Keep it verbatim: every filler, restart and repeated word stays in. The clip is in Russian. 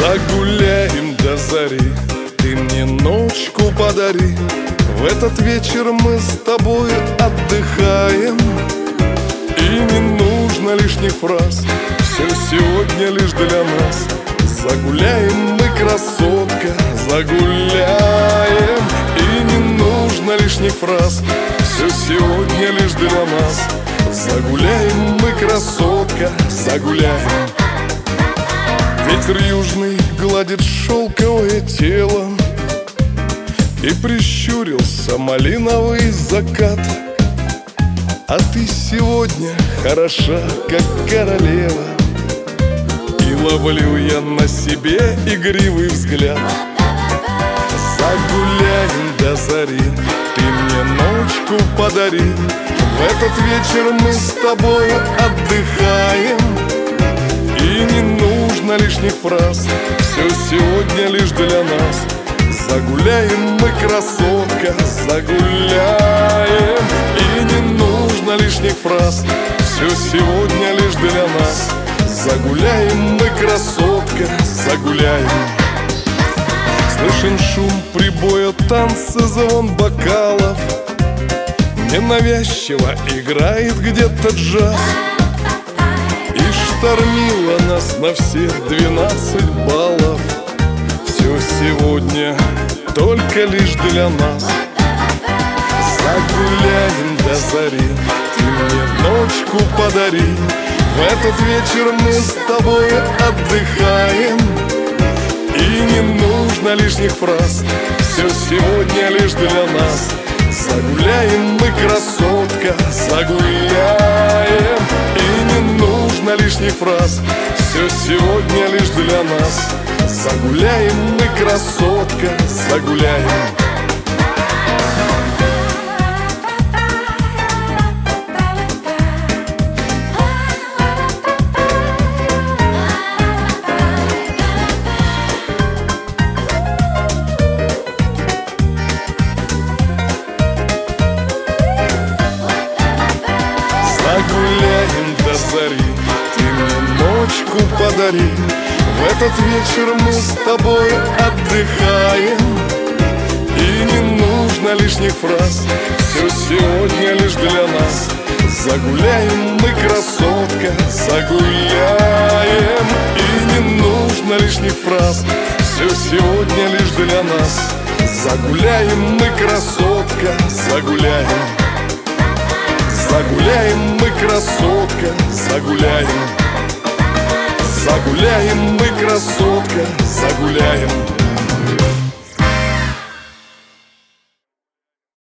Загуляем до зари, ты мне ночку подари. В этот вечер мы с тобой отдыхаем, и не нужно лишних фраз, все сегодня лишь для нас. Загуляем мы, красотка, загуляем, и не нужно лишних фраз, все сегодня лишь для нас. Загуляем мы, красотка, загуляем. Ветер южный гладит шелковое тело, и прищурился малиновый закат. А ты сегодня хороша, как королева, и ловлю я на себе игривый взгляд. Загуляем до зари, ты мне ночку подари. В этот вечер мы с тобой отдыхаем, и не нужно лишних фраз, все сегодня лишь для нас. Загуляем мы, красотка, загуляем, и не нужно лишних фраз, все сегодня лишь для нас. Загуляем мы, красотка, загуляем. Слышен шум прибоя, танцы, звон бокалов, ненавязчиво играет где-то джаз. И штормило нас на все двенадцать баллов. Все сегодня только лишь для нас. Загуляем до зари, ты мне ночку подари. В этот вечер мы с тобой отдыхаем, и не нужно лишних фраз, все сегодня лишь для нас. Загуляем мы, красотка, загуляем, и не нужно лишних фраз, все сегодня лишь для нас. Загуляем мы, красотка, загуляем. Загуляем до зари, ты мне ночку подари. В этот вечер мы с тобой отдыхаем, и не нужно лишних фраз, все сегодня лишь для нас. Загуляем мы, красотка, загуляем, и не нужно лишних фраз, все сегодня лишь для нас. Загуляем мы, красотка, загуляем. Загуляем мы, красотка, загуляем. Загуляем мы, красотка, загуляем.